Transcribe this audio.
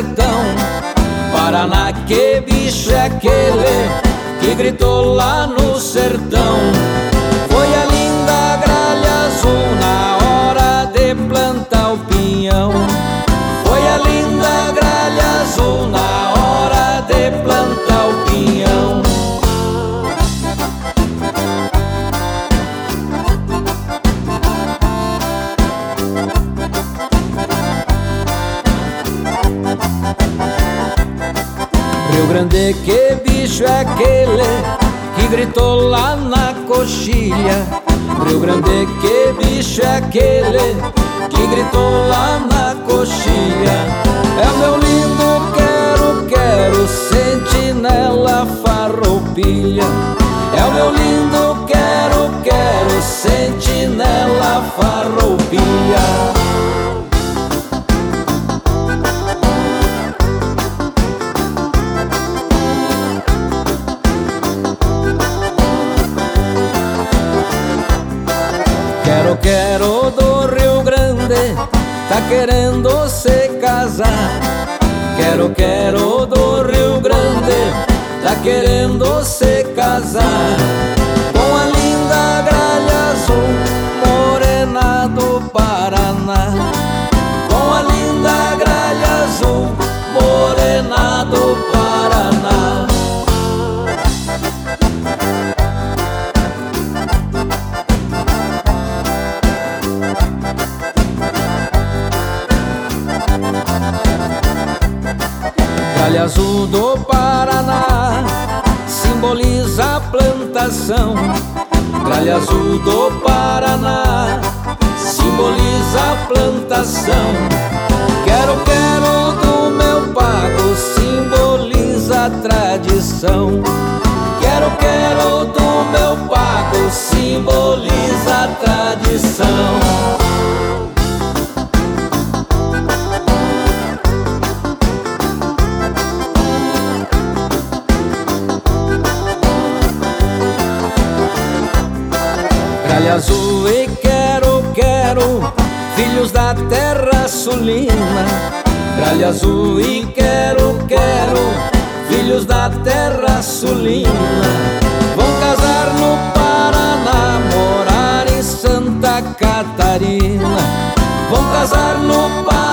sertão. Paraná, que bicho é aquele que gritou lá no sertão? Foi a linda gralha azul na hora de plantar o pinhão. Foi a linda gralha azul na hora de plantar o pinhão. Rio Grande, que bicho é aquele que gritou lá na coxilha? Rio Grande, que bicho é aquele que gritou lá na coxilha? É o meu lindo quero, quero, sentinela farroupilha. É o meu lindo quero, quero, sentinela farroupilha. Quero, quero do Rio Grande, tá querendo se casar. Quero, quero do Rio Grande, tá querendo se casar com a linda gralha azul, morena do Paraná. Com a linda gralha azul, morena do Paraná. Gralha azul do Paraná simboliza a plantação. Gralha azul do Paraná simboliza a plantação. Quero, quero do meu pago simboliza a tradição. Quero, quero do meu pago simboliza a tradição. Gralha azul e quero, quero, filhos da terra sulina. Gralha azul e quero, quero, filhos da terra sulina. Vão casar no Paraná, morar em Santa Catarina. Vão casar no Paraná,